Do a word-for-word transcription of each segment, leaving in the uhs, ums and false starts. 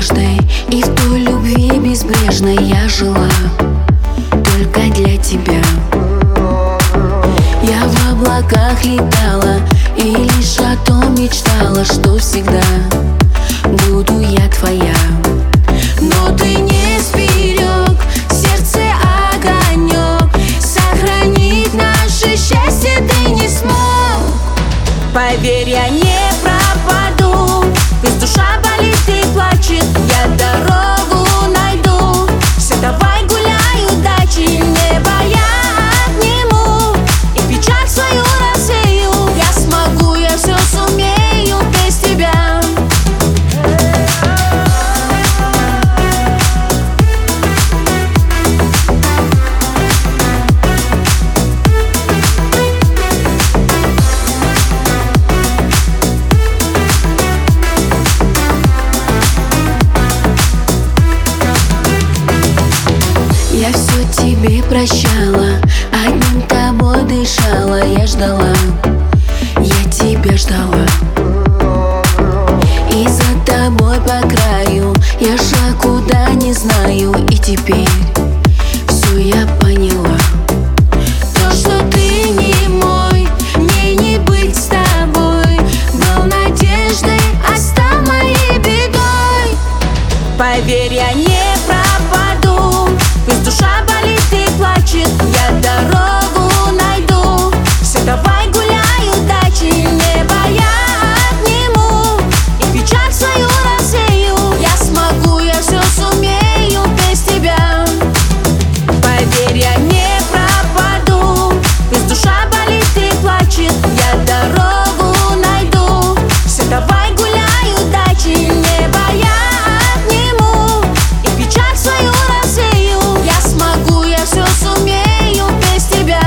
каждой, и в той любви безбрежной я жила только для тебя. Я в облаках летала и лишь о том мечтала, что всегда буду я твоя. Но ты не сберег сердце огонек, сохранить наше счастье ты не смог. Поверь, я не пропаду, пусть душа болит и плачет, я дорогу найду. Все, давай гуляй, удачи, небо я обниму и печаль свою рассею. Я смогу, я все сумею без тебя. Я все тебе прощала, одним тобой дышала, я ждала, я тебя ждала. И за тобой по краю я шла куда не знаю, и теперь все я поняла. То, что ты не мой, мне не быть с тобой, был надеждой, а стал моей бедой. Поверь, я не пропаду, пусть душа болит и плачет, я дорогу найду. Все, давай гуляй, удачи, небо я обниму и печаль свою рассею. Я смогу, я все сумею без тебя. Поверь, я не пропаду, пусть душа болит и плачет, я дорогу найду. Все, давай гуляй, удачи, небо я обниму и печаль свою рассею. Я смогу, я все сумею без тебя.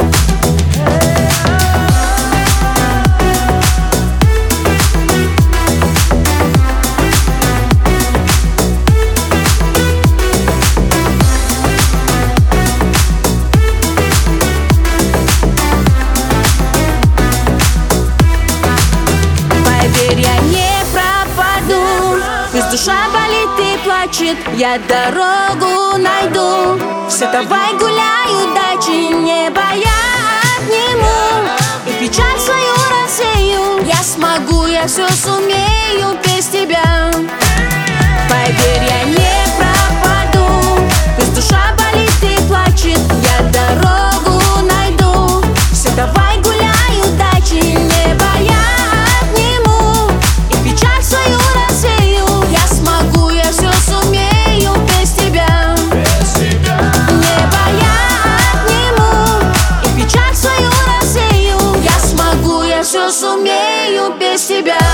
Поверь, я не пропаду, пусть душа болит и плачет, я дорогу найду. Все, давай гуляй, удачи, небо я обниму и печаль свою рассею. Я смогу, я все сумею без тебя. Поверь, я не пропаду, пусть душа болит и плачет, я дорогу найду. Все, давай гуляй, удачи, небо я обниму и печаль свою рассею. Я смогу, я все сумею без тебя. Небо я обниму и печаль свою рассею. Я смогу, я все сумею без тебя.